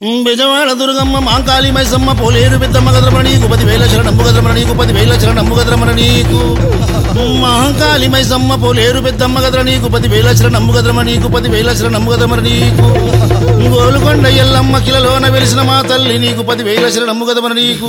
బెజవాడ దుర్గమ్మ మాంకాళి మైసమ్మ పోలేరు పెద్దమ్మ గద్రమణ నీకు 10,000 శరణమ్ము గద్రమణ నీకు 10,000 శరణమ్ము గద్రమణ నీకు మాంకాళి మైసమ్మ పోలేరు పెద్దమ్మ గద్ర నీకు 10,000 శరణమ్ము గద్రమణ నీకు 10,000 శరణమ్ము గద్రమణ నీకు గోలుకొండ ఎల్లమ్మ కిలలోన వెలిసిన మా తల్లి నీకు 10,000 శరణమ్ము గద్రమణ నీకు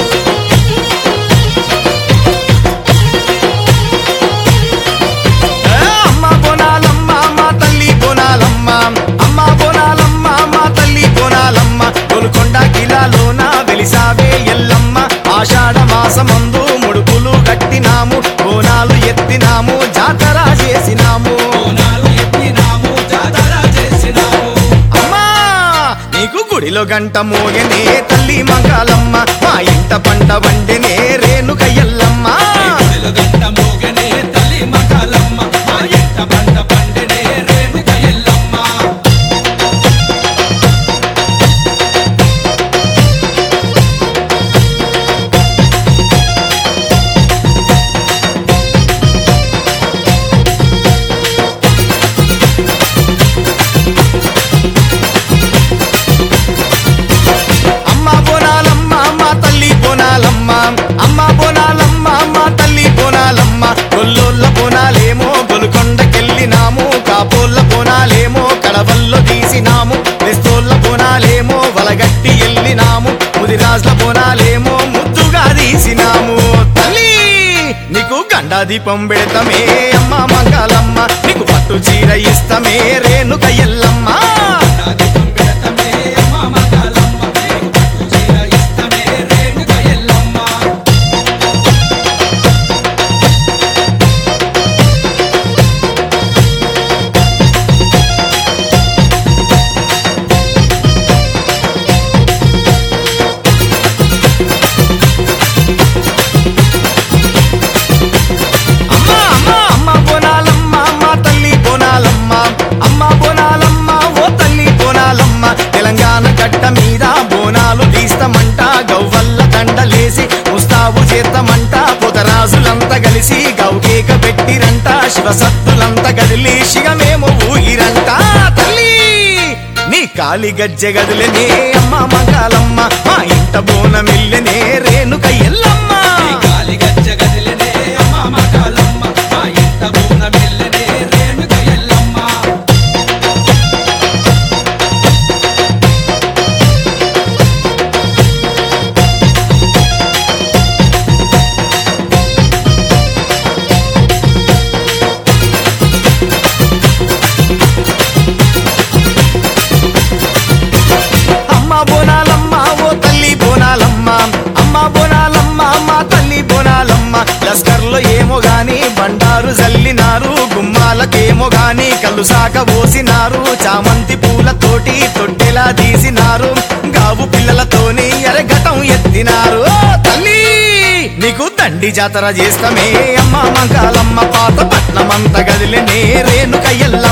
గోలుకొండ కిలాలోన వెలిసావే ఎల్లమ్మ ఆషాఢ మాసమందు ముడుపులు కట్టినాము బోనాలు ఎత్తినాము జాతర చేసినాము అమ్మా నీకు గుడిలో గంట మోగనే తల్లి మంగళమ్మ మా ఇంట పంట వండెనే రేణుక ఎల్లమ్మ గొల్లోళ్ళ బోనాలేమో గొలుకొండకెళ్ళినాము కాపోళ్ళ బోనాలేమో కడవల్లో తీసినాము బెస్తోళ్ళ బోనాలేమో వలగట్టి ఎల్లినాము ముదిరాజుల బోనాలేమో ముద్దుగా తీసినాము తల్లి నీకు గండా దీపం పెడతామే అమ్మ మంగళమ్మ నీకు పట్టు చీర ఇస్తామే రేణుక ఎల్లమ్మ తెలంగాణ గడ్డ మీద బోనాలు తీస్తామంట గవ్వల్ల దండలేసి ముస్తాబు చేస్తామంట పొదరాజులంతా కలిసి గౌకేక పెట్టిరంట శివసత్తులంతా గదిలి శిగమేమో ఊగిరంట తల్లి నీ కాలి గజ్జె గదులనే అమ్మ మంగళమ్మ మా ఇంట బోనమిల్లెనే రేణుక ఎల్లమ్మ లస్కర్లో ఏమో గాని బండారు జల్లినారు గుమ్మాలకేమో గాని కళ్ళు సాక పోసినారు చామంతి పూలతోటి తొట్టెలా తీసినారు గావు పిల్లలతోని ఎరగటం ఎత్తినారు తల్లి నీకు దండి జాతర చేస్తామే అమ్మ మంగళమ్మ పాత పట్నమంత గదిలే రేణుక ఎల్లమ్మ